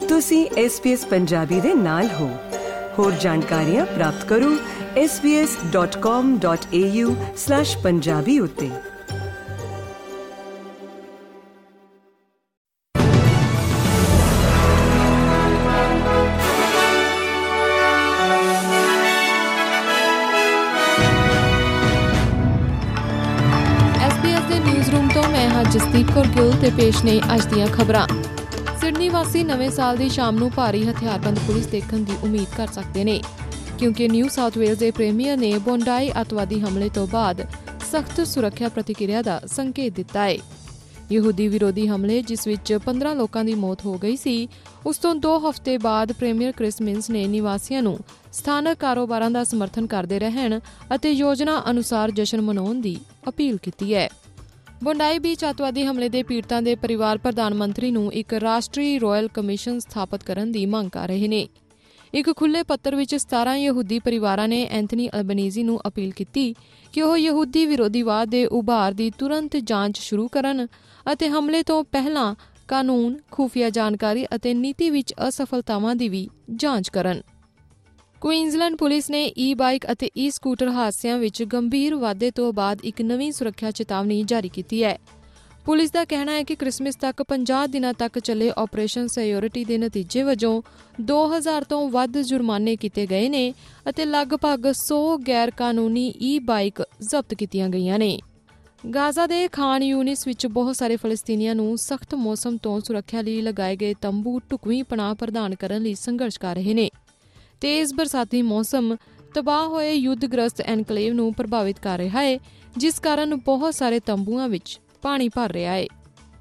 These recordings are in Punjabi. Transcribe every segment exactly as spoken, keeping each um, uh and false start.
ਤੁਸੀਂ ਐਸ ਬੀ ਐਸ ਪੰਜਾਬੀ ਦੇ ਨਾਲ ਹੋ। ਹੋਰ ਜਾਣਕਾਰੀਆਂ ਪ੍ਰਾਪਤ ਕਰੋ S B S dot com dot A U slash Punjabi ਉੱਤੇ। ਜਸਦੀਪ ਕੌਰ ਗਿੱਲ ਤੇ ਪੇਸ਼ ਨੇ ਅੱਜ ਦੀਆਂ ਖਬਰਾਂ। ਸਿਡਨੀ ਵਾਸੀ ਨਵੇਂ ਸਾਲ ਦੀ ਸ਼ਾਮ ਨੂੰ ਭਾਰੀ ਹਥਿਆਰਬੰਦ ਪੁਲਿਸ ਦੇਖਣ ਦੀ ਉਮੀਦ ਕਰ ਸਕਦੇ ਨੇ, ਕਿਉਂਕਿ ਨਿਊ ਸਾਊਥ ਵੇਲਜ਼ ਦੇ ਪ੍ਰੀਮੀਅਰ ਨੇ ਬੋਂਡਾਈ ਅੱਤਵਾਦੀ ਹਮਲੇ ਤੋਂ ਬਾਅਦ ਸਖਤ ਸੁਰੱਖਿਆ ਪ੍ਰਤੀਕਿਰਿਆ ਦਾ ਸੰਕੇਤ ਦਿੱਤਾ ਹੈ। ਯਹੂਦੀ ਵਿਰੋਧੀ ਹਮਲੇ, ਜਿਸ ਵਿੱਚ ਪੰਦਰਾਂ ਲੋਕਾਂ ਦੀ ਮੌਤ ਹੋ ਗਈ ਸੀ, ਉਸ ਤੋਂ ਦੋ ਹਫ਼ਤੇ ਬਾਅਦ ਪ੍ਰੀਮੀਅਰ ਕ੍ਰਿਸ ਮਿਨਸ ਨੇ ਨਿਵਾਸੀਆਂ ਨੂੰ ਸਥਾਨਕ ਕਾਰੋਬਾਰਾਂ ਦਾ ਸਮਰਥਨ ਕਰਦੇ ਰਹਿਣ ਅਤੇ ਯੋਜਨਾ ਅਨੁਸਾਰ ਜਸ਼ਨ ਮਨਾਉਣ ਦੀ ਅਪੀਲ ਕੀਤੀ ਹੈ। ਬੋਂਡਾਈ ਬੀਚ ਅੱਤਵਾਦੀ ਹਮਲੇ ਦੇ ਪੀੜਤਾਂ ਦੇ ਪਰਿਵਾਰ ਪ੍ਰਧਾਨ ਮੰਤਰੀ ਨੂੰ ਇੱਕ ਰਾਸ਼ਟਰੀ ਰਾਇਲ ਕਮਿਸ਼ਨ ਸਥਾਪਤ ਕਰਨ ਦੀ ਮੰਗ ਕਰ ਰਹੇ ਨੇ। ਇੱਕ ਖੁੱਲ੍ਹੇ ਪੱਤਰ ਵਿੱਚ ਸਤਾਰਾਂ ਯਹੂਦੀ ਪਰਿਵਾਰਾਂ ਨੇ ਐਂਥਨੀ ਅਲਬਨੀਜ਼ੀ ਨੂੰ ਅਪੀਲ ਕੀਤੀ ਕਿ ਉਹ ਯਹੂਦੀ ਵਿਰੋਧੀਵਾਦ ਦੇ ਉਭਾਰ ਦੀ ਤੁਰੰਤ ਜਾਂਚ ਸ਼ੁਰੂ ਕਰਨ ਅਤੇ ਹਮਲੇ ਤੋਂ ਪਹਿਲਾਂ ਕਾਨੂੰਨ, ਖੁਫੀਆ ਜਾਣਕਾਰੀ ਅਤੇ ਨੀਤੀ ਵਿੱਚ ਅਸਫਲਤਾਵਾਂ ਦੀ ਵੀ ਜਾਂਚ ਕਰਨ। ਕੁਈਨਜ਼ਲੈਂਡ ਪੁਲਿਸ ਨੇ ਈ ਬਾਈਕ ਅਤੇ ਈ ਸਕੂਟਰ ਹਾਦਸਿਆਂ ਵਿੱਚ ਗੰਭੀਰ ਵਾਧੇ ਤੋਂ ਬਾਅਦ ਇੱਕ ਨਵੀਂ ਸੁਰੱਖਿਆ ਚੇਤਾਵਨੀ ਜਾਰੀ ਕੀਤੀ ਹੈ। ਪੁਲਿਸ ਦਾ ਕਹਿਣਾ ਹੈ ਕਿ ਕ੍ਰਿਸਮਸ ਤੱਕ ਪੰਜਾਹ ਦਿਨਾਂ ਤੱਕ ਚੱਲੇ ਆਪਰੇਸ਼ਨ ਸਿਕਿਉਰਿਟੀ ਦੇ ਨਤੀਜੇ ਵਜੋਂ ਦੋ ਹਜ਼ਾਰ ਤੋਂ ਵੱਧ ਜੁਰਮਾਨੇ ਕੀਤੇ ਗਏ ਨੇ ਅਤੇ ਲਗਭਗ ਸੌ ਗੈਰ ਕਾਨੂੰਨੀ ਈ ਬਾਈਕ ਜ਼ਬਤ ਕੀਤੀਆਂ ਗਈਆਂ ਨੇ। ਗਾਜ਼ਾ ਦੇ ਖਾਨ ਯੂਨਿਸ ਵਿੱਚ ਬਹੁਤ ਸਾਰੇ ਫਲਸਤੀਨੀਆਂ ਨੂੰ ਸਖਤ ਮੌਸਮ ਤੋਂ ਸੁਰੱਖਿਆ ਲਈ ਲਗਾਏ ਗਏ ਤੰਬੂ ਢੁਕਵੀਂ ਪਨਾਹ ਪ੍ਰਦਾਨ ਕਰਨ ਲਈ ਸੰਘਰਸ਼ ਕਰ ਰਹੇ ਨੇ। ਤੇਜ਼ ਬਰਸਾਤੀ ਮੌਸਮ ਤਬਾਹ ਹੋਏ ਯੁੱਧਗ੍ਰਸਤ ਐਨਕਲੇਵ ਨੂੰ ਪ੍ਰਭਾਵਿਤ ਕਰ ਰਿਹਾ ਹੈ, ਜਿਸ ਕਾਰਨ ਬਹੁਤ ਸਾਰੇ ਤੰਬੂਆਂ ਵਿੱਚ ਪਾਣੀ ਭਰ ਰਿਹਾ ਹੈ।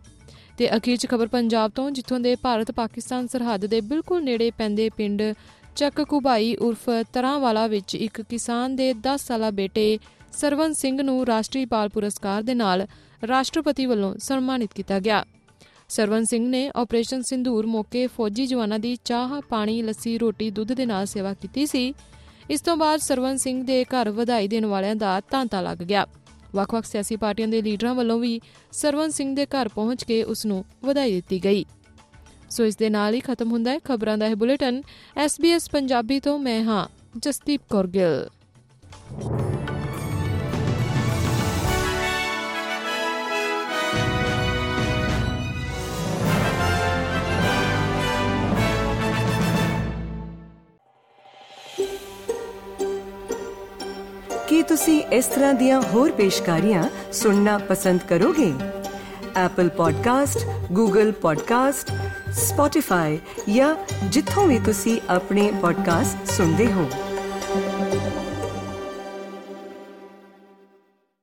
ਤੇ ਅਖੀਰ 'ਚ ਖਬਰ ਪੰਜਾਬ ਤੋਂ, ਜਿੱਥੋਂ ਦੇ ਭਾਰਤ ਪਾਕਿਸਤਾਨ ਸਰਹੱਦ ਦੇ ਬਿਲਕੁਲ ਨੇੜੇ ਪੈਂਦੇ ਪਿੰਡ ਚੱਕ ਘੁਬਾਈ ਉਰਫ ਤਰਾਂਵਾਲਾ ਵਿੱਚ ਇੱਕ ਕਿਸਾਨ ਦੇ ਦਸ ਸਾਲਾ ਬੇਟੇ ਸਰਵਨ ਸਿੰਘ ਨੂੰ ਰਾਸ਼ਟਰੀ ਬਾਲ ਪੁਰਸਕਾਰ ਦੇ ਨਾਲ ਰਾਸ਼ਟਰਪਤੀ ਵੱਲੋਂ ਸਨਮਾਨਿਤ ਕੀਤਾ ਗਿਆ। ਸਰਵਨ ਸਿੰਘ ਨੇ ਆਪਰੇਸ਼ਨ ਸਿੰਧੂਰ ਮੌਕੇ ਫੌਜੀ ਜਵਾਨਾਂ ਦੀ ਚਾਹ, ਪਾਣੀ, ਲੱਸੀ, ਰੋਟੀ, ਦੁੱਧ ਦੇ ਨਾਲ ਸੇਵਾ ਕੀਤੀ ਸੀ। ਇਸ ਤੋਂ ਬਾਅਦ ਸਰਵਨ ਸਿੰਘ ਦੇ ਘਰ ਵਧਾਈ ਦੇਣ ਵਾਲਿਆਂ ਦਾ ਤਾਂਤਾ ਲੱਗ ਗਿਆ। ਵੱਖ-ਵੱਖ ਸਿਆਸੀ ਪਾਰਟੀਆਂ ਦੇ ਲੀਡਰਾਂ ਵੱਲੋਂ ਵੀ ਸਰਵਨ ਸਿੰਘ ਦੇ ਘਰ ਪਹੁੰਚ ਕੇ ਉਸ ਨੂੰ ਵਧਾਈ ਦਿੱਤੀ ਗਈ। ਸੋ ਇਸ ਦੇ ਨਾਲ ਹੀ ਖਤਮ ਹੁੰਦਾ ਹੈ ਖਬਰਾਂ ਦਾ ਇਹ bulletin. S B S Punjabi ਤੋਂ ਮੈਂ ਹਾਂ ਜਸਦੀਪ ਕੌਰ ਗਿੱਲ। ਕੀ ਤੁਸੀਂ ਇਸ ਤਰ੍ਹਾਂ ਦੀਆਂ ਹੋਰ ਪੇਸ਼ਕਾਰੀਆਂ ਸੁਣਨਾ ਪਸੰਦ ਕਰੋਗੇ? Apple podcast, Google podcast, Spotify ਜਾਂ ਜਿੱਥੋਂ ਵੀ ਤੁਸੀਂ ਆਪਣੇ ਪੋਡਕਾਸਟ ਸੁਣਦੇ ਹੋ।